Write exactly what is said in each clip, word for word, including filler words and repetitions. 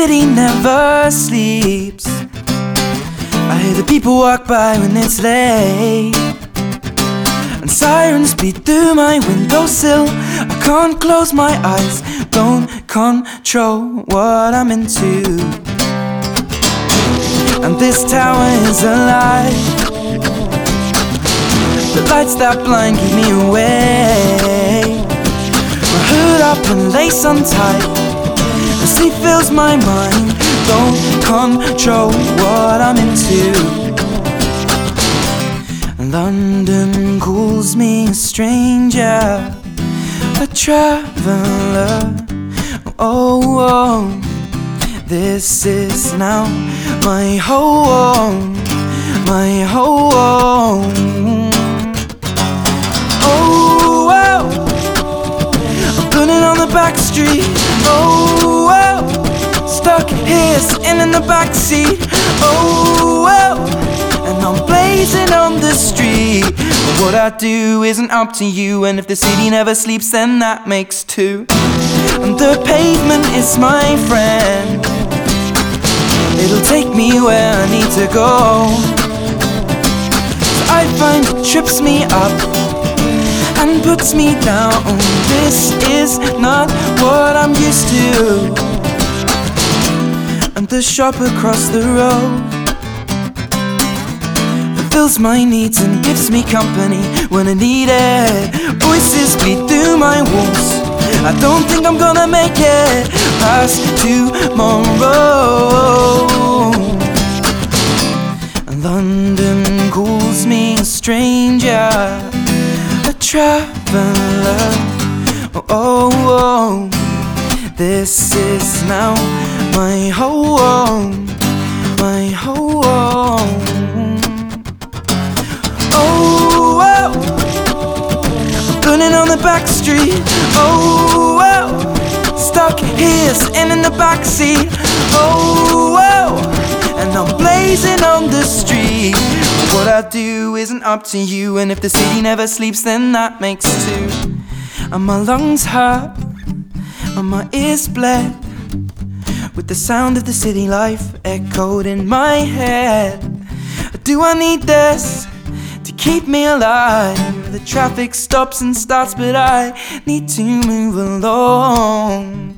city never sleeps. I hear the people walk by when it's late, and sirens beat through my windowsill. I can't close my eyes, don't control what I'm into. And this tower is alive. The lights that blind keep me away. My hood up and lace untied, the sleep fills my mind. Don't control what I'm into. London calls me a stranger, a traveler. Oh, oh, this is now my home, my home. Oh, oh, I'm burning on the back street. Oh, oh, stuck here, sitting in the back seat. Oh, oh, and I'm blazing on the street. But what I do isn't up to you, and if the city never sleeps, then that makes two. And the pavement is my friend, it'll take me where I need to go. So I find it trips me up and puts me down. This is not what I'm used to. And the shop across the road fulfills my needs and gives me company when I need it. Voices beat through my walls, I don't think I'm gonna make it past tomorrow. London calls me a stranger, a traveler. Oh, oh, oh, this is now my home, my home. Oh, oh, I'm burning on the back street. Oh, oh, stuck here, sitting in the back seat. Oh, oh, and I'm blazing on the street. But what I do isn't up to you, and if the city never sleeps, then that makes two. And my lungs hurt, and my ears bled with the sound of the city life echoed in my head. Do I need this to keep me alive? The traffic stops and starts, but I need to move along.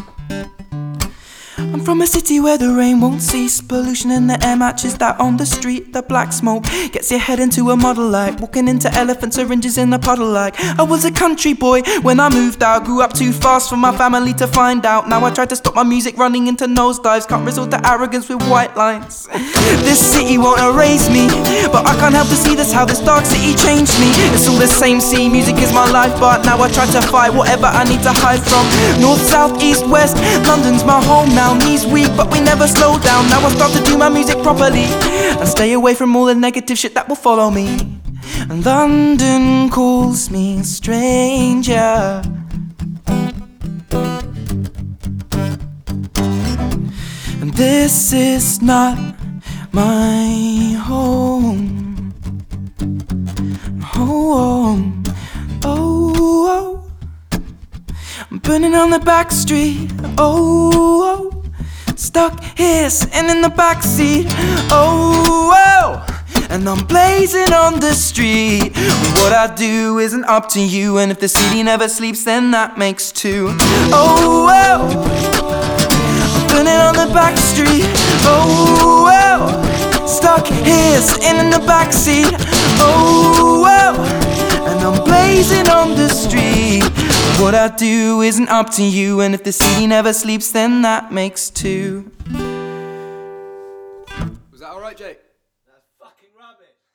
I'm from a city where the rain won't cease. Pollution in the air matches that on the street. The black smoke gets your head into a model light. Walking into elephant syringes in a puddle like I was a country boy when I moved out. Grew up too fast for my family to find out. Now I try to stop my music running into nosedives. Can't resort to arrogance with white lines. This city won't erase me, but I can't help to see this, how this dark city changed me. It's all the same, see, music is my life, but now I try to fight whatever I need to hide from. North, south, east, west, London's my home now. Knees weak, but we never slow down. Now I start to do my music properly and stay away from all the negative shit that will follow me. And London calls me a stranger, and this is not my home, home. Oh, oh, I'm burning on the back street. Oh, oh, stuck here, sitting in the backseat. Oh, oh, and I'm blazing on the street. What I do isn't up to you, and if the city never sleeps, then that makes two. Oh, oh, I'm burning on the back street. Oh, oh, stuck here, sitting in the backseat. Oh, oh, and I'm blazing on the street. What I do isn't up to you, and if the city never sleeps, then that makes two. Was that alright, Jake? That's fucking rubbish.